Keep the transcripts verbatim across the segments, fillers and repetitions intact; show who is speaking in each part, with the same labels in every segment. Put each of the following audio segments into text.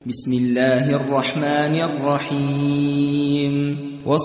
Speaker 1: بسم الله الرحمن الرحيم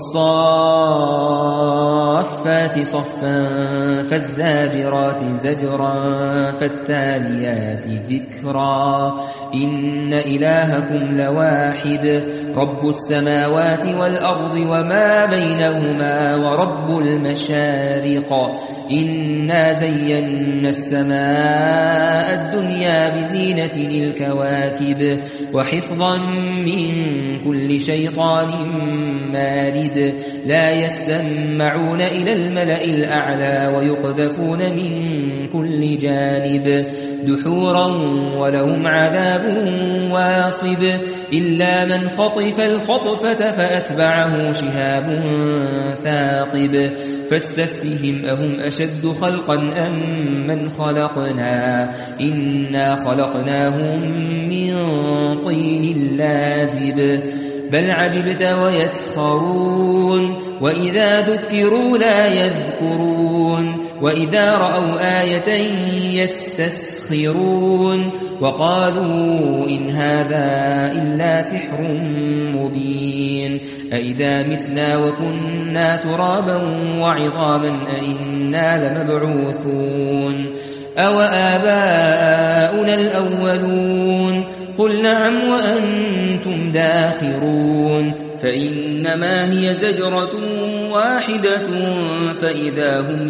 Speaker 1: والصافات صفا فالزاجرات زجرا فالتاليات ذكرا إن إلهكم لواحد رب السماوات والأرض وما بينهما ورب المشارق إنا زينا السماء الدنيا بزينة الكواكب وحفظا من كل شيطان مارد لا يسمعون إلى الملأ الأعلى ويقذفون من كل جانب دحورا ولهم عذاب واصب إلا من خطف الخطفة فأتبعه شهاب ثاقب فاستفتهم أهم أشد خلقا أم من خلقنا إنا خلقناهم من طين لازب بل عجبت ويسخرون وإذا ذكروا لا يذكرون وإذا رأوا آية يستسخرون وقالوا إن هذا إلا سحر مبين أئذا متنا وكنا ترابا وعظاما أئنا لمبعوثون أو آباؤنا الأولون قل نعم وأنتم داخرون فإنما هي زجرة واحدة فإذا هم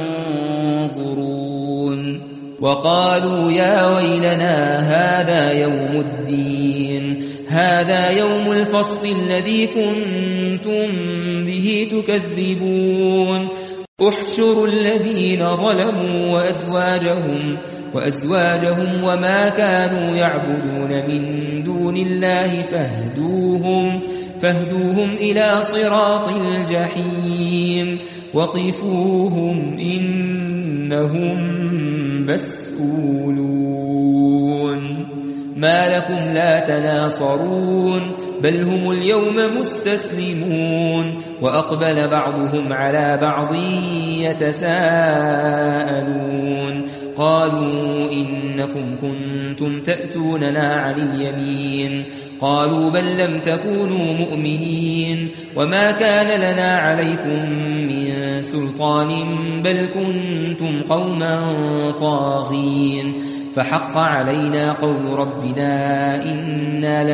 Speaker 1: ينظرون وقالوا يا ويلنا هذا يوم الدين هذا يوم الفصل الذي كنتم به تكذبون احشروا الذين ظلموا وأزواجهم وأزواجهم وما كانوا يعبدون من دون الله فاهدوهم فاهدوهم إلى صراط الجحيم وقفوهم إنهم مسؤولون ما لكم لا تناصرون بل هم اليوم مستسلمون وأقبل بعضهم على بعض يتساءلون قالوا إنكم كنتم تأتوننا عن اليمين قالوا بل لم تكونوا مؤمنين وما كان لنا عليكم من سلطان بل كنتم قوما طاغين فحق علينا قول ربنا إنا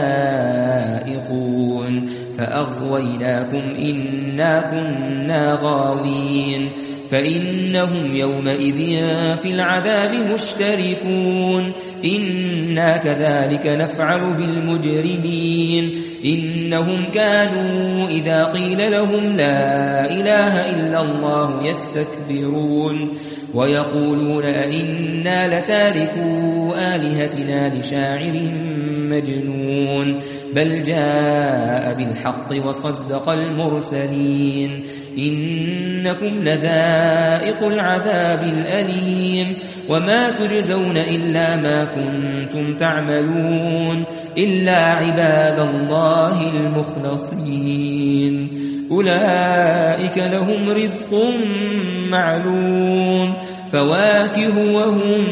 Speaker 1: لذائقون فأغويناكم إنا كنا غاوين فإنهم يومئذ في العذاب مشتركون إنا كذلك نفعل بالمجرمين إنهم كانوا إذا قيل لهم لا إله إلا الله يستكبرون ويقولون أئنا لتاركو آلهتنا لشاعر مجنون بل جاء بالحق وصدق المرسلين إنكم لذائق العذاب الأليم وما تجزون إلا ما كنتم تعملون إلا عباد الله المخلصين أولئك لهم رزق معلوم فواكه وهم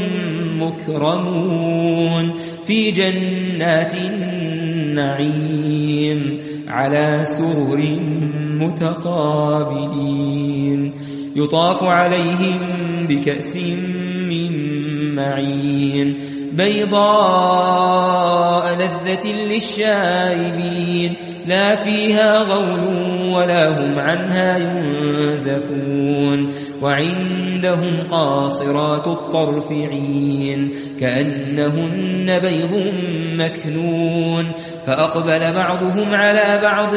Speaker 1: مكرمون في جنات النعيم على سرر متقابلين يطاف عليهم بكأس من معين بيضاء لذة للشاربين لا فيها غول ولا هم عنها ينزفون وعندهم قاصرات الطرف عين كأنهن بيض مكنون فأقبل بعضهم على بعض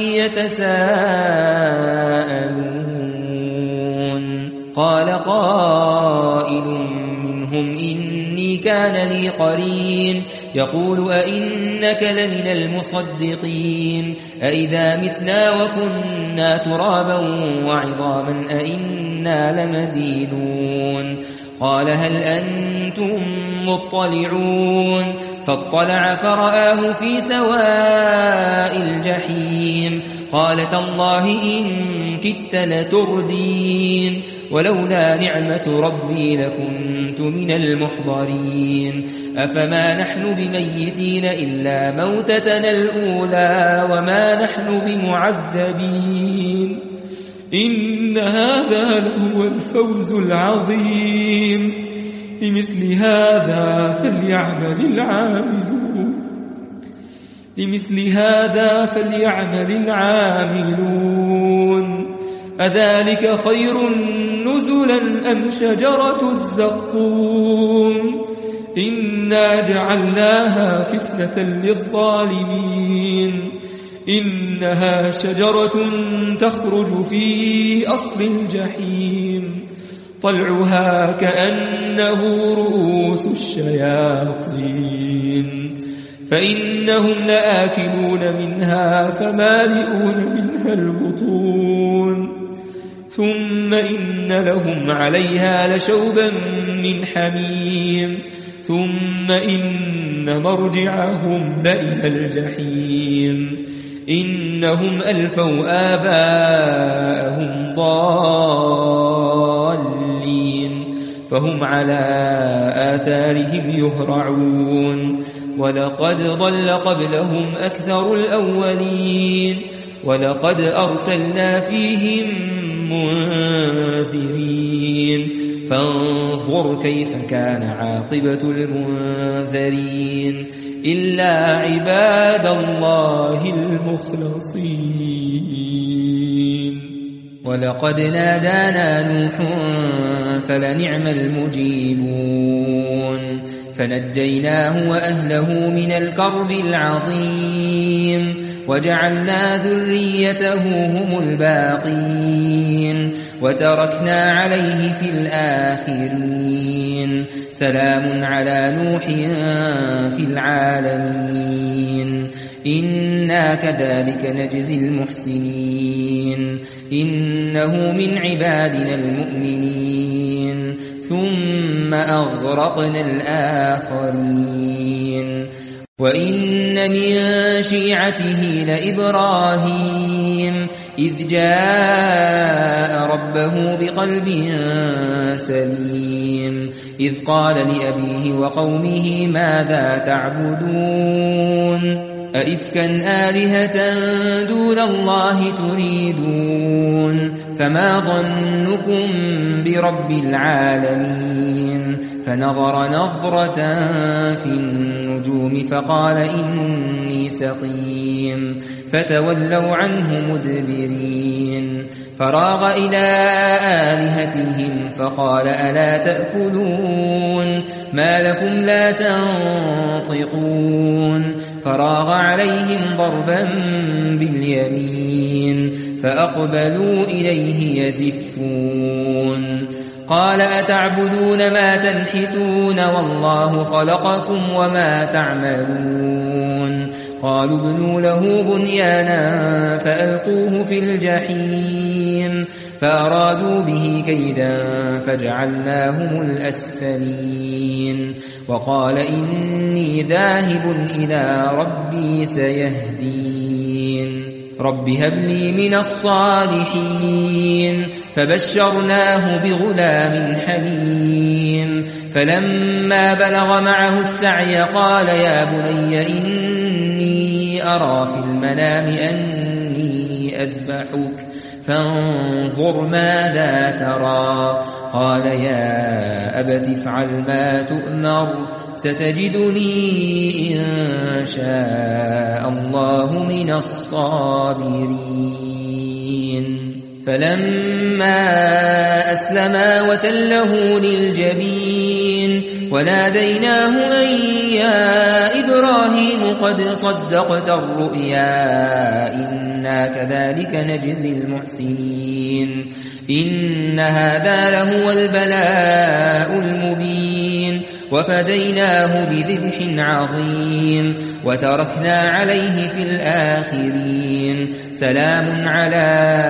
Speaker 1: يتساءلون قال قائل منهم إني كان لي قرين يقول أئنك لمن المصدقين أئذا متنا وكنا ترابا وعظاما أئنا لمدينون قال هل أنتم مطلعون فاطلع فرآه في سواء الجحيم قال تالله إن كدت لتردين ولولا نعمة ربي لكنت من المحضرين أفما نحن بميتين إلا موتتنا الأولى وما نحن بمعذبين إن هذا لهو الفوز العظيم لمثل هذا فليعمل العاملون لمثل هذا فليعمل العاملون أذلك خير نزلا أم شجرة الزقوم إنا جعلناها فتنة للظالمين إنها شجرة تخرج في أصل الجحيم طلعها كأنه رؤوس الشياطين فإنهم لآكلون منها فمالئون منها البطون ثم إن لهم عليها لشوبا من حميم ثم إن مرجعهم لإلى الجحيم إنهم ألفوا آباءهم ضالين فهم على آثارهم يهرعون ولقد ضل قبلهم أكثر الأولين ولقد أرسلنا فيهم منذرين فانظر كيف كان عاقبة المنذرين إلا عباد الله المخلصين ولقد نادانا نوح فلنعم المجيبون فنجيناه وأهله من الكرب العظيم وجعلنا ذريته هم الباقين وتركنا عليه في الآخرين سلام على نوح في العالمين إنا كذلك نجزي المحسنين إنه من عبادنا المؤمنين ثم أغرقنا الآخرين وإن من شيعته لإبراهيم إذ جاء ربه بقلب سليم إذ قال لأبيه وقومه ماذا تعبدون أئفكا آلهة دون الله تريدون فما ظنكم برب العالمين فنظر نظرة في النجوم فقال إني سقيم فتولوا عنه مدبرين فراغ إلى آلهتهم فقال ألا تأكلون ما لكم لا تنطقون فراغ عليهم ضربا باليمين فأقبلوا إليه يزفون قال أتعبدون ما تنحتون والله خلقكم وما تعملون قالوا ابنوا له بنيانا فألقوه في الجحيم فأرادوا به كيدا فجعلناهم الأسفلين وقال إني ذاهب إلى ربي سيهدين رب هب لي من الصالحين فبشرناه بغلام حليم فلما بلغ معه السعي قال يا بني إني أرى في المنام أني أذبحك فانظر ماذا ترى قال يا أبت افعل ما تؤمر ستجدني إن شاء الله من الصابرين فلما أسلما وتله للجبين وناديناه أن يا إبراهيم قد صدقت الرؤيا إنا كذلك نجزي المحسنين إن هذا لهو البلاء المبين وفديناه بذبح عظيم وتركنا عليه في الآخرين سلام على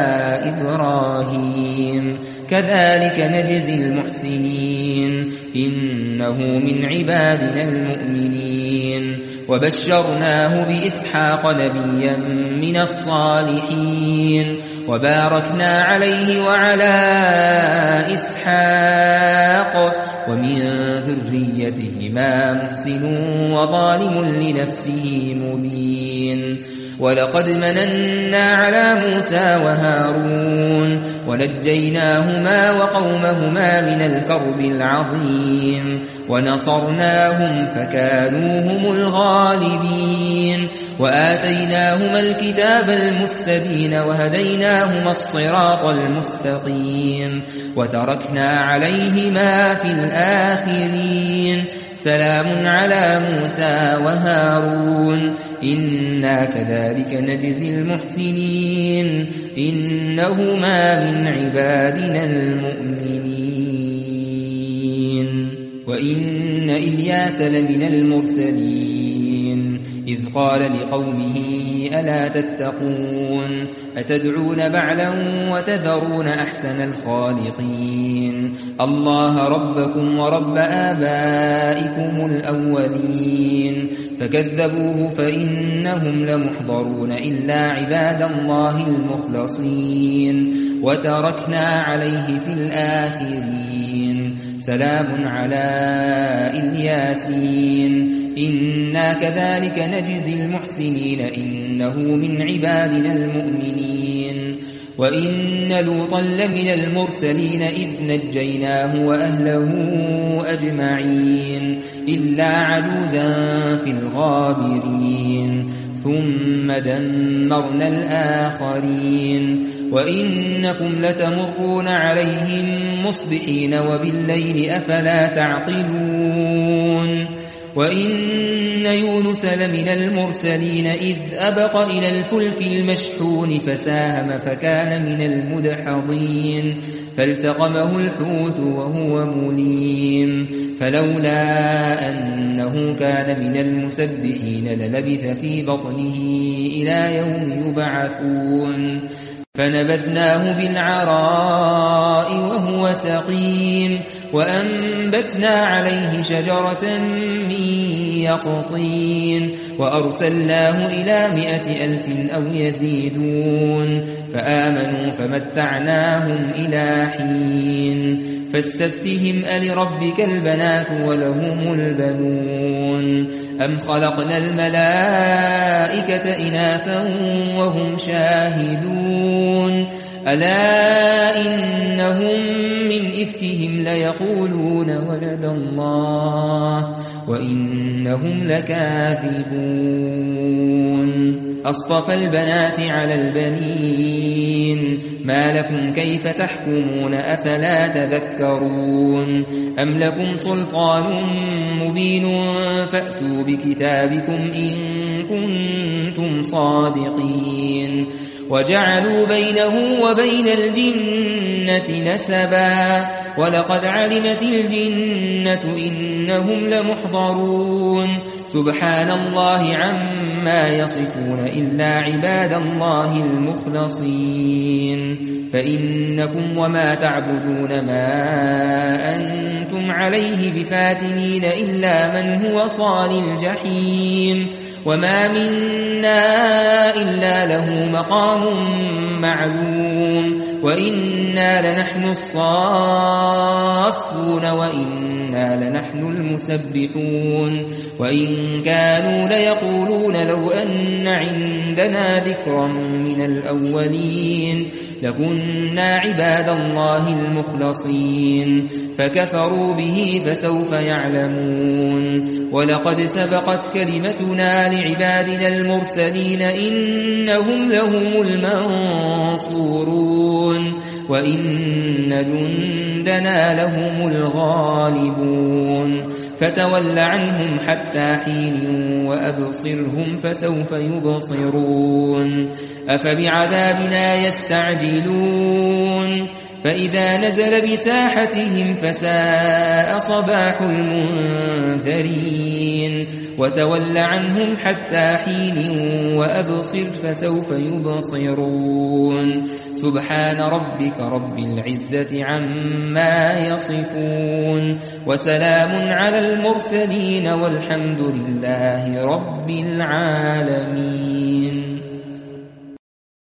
Speaker 1: إبراهيم كذلك نجزي المحسنين إنه من عبادنا المؤمنين وبشرناه بإسحاق نبيا من الصالحين وباركنا عليه وعلى إسحاق ومن ذريتهما محسن وظالم لنفسه مبين ولقد مننا على موسى وهارون ونجيناهما وقومهما من الكرب العظيم ونصرناهم فكانوا هم الغالبين وآتيناهما الكتاب المستبين وهديناهما الصراط المستقيم وتركنا عليهما في الآخرين سلام على موسى وهارون إنا كذلك نجزي المحسنين إنهما من عبادنا المؤمنين وإن إلياس لمن المرسلين إذ قال لقومه ألا تتقون أتدعون بعلا وتذرون أحسن الخالقين الله ربكم ورب آبائكم الأولين فكذبوه فإنهم لمحضرون إلا عباد الله المخلصين وتركنا عليه في الآخرين سلام على الياسين إنا كذلك نجزي المحسنين إنه من عبادنا المؤمنين وإن لوطا لمن المرسلين إذ نجيناه وأهله أجمعين إلا عجوزا في الغابرين ثم دمرنا الآخرين وإنكم لتمرون عليهم مصبحين وبالليل أفلا تعقلون وإن يونس لمن المرسلين إذ أبق إلى الفلك المشحون فساهم فكان من المدحضين فالتقمه الحوت وهو مليم فلولا أنه كان من المسبحين للبث في بطنه إلى يوم يبعثون فنبذناه بالعراء وهو سقيم وأنبتنا عليه شجرة من يقطين وأرسلناه إلى مائة ألف أو يزيدون فآمنوا فمتعناهم إلى حين فاستفتهم ألربك البنات ولهم البنون أم خلقنا الملائكة إناثا وهم شاهدون ألا إنهم من إفكهم ليقولون ولد الله وإنهم لكاذبون أصطفى البنات على البنين ما لكم كيف تحكمون أفلا تذكرون أم لكم سلطان مبين فأتوا بكتابكم إن كنتم صادقين وجعلوا بينه وبين الجنة نسبا ولقد علمت الجنة إنهم لمحضرون سبحان الله عما يصفون إلا عباد الله المخلصين فإنكم وما تعبدون ما أنتم عليه بفاتنين إلا من هو صال الجحيم وما منا إلا له مقام معلوم وإنا لنحن الصافون وإنا لنحن المسبحون وإن كانوا ليقولون لو أن عندنا ذكرا من الأولين لكنا عباد الله المخلصين فكفروا به فسوف يعلمون ولقد سبقت كلمتنا لعبادنا المرسلين إنهم لهم المنصورون وإن جندنا لهم الغالبون فتول عنهم حتى حين وأبصرهم فسوف يبصرون أفبعذابنا يستعجلون فإذا نزل بساحتهم فساء صباح المنذرين وتول عنهم حتى حين وأبصر فسوف يبصرون سبحان ربك رب العزة عما يصفون وسلام على المرسلين والحمد لله رب العالمين.